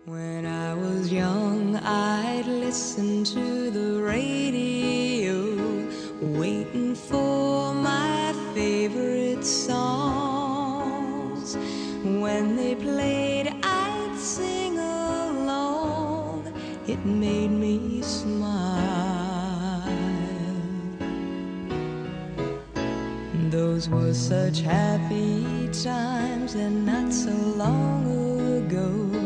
When I was young, I'd listen to the radio, waiting for my favorite songs. When they played, I'd sing along. It made me smile. Those were such happy times, and not so long ago.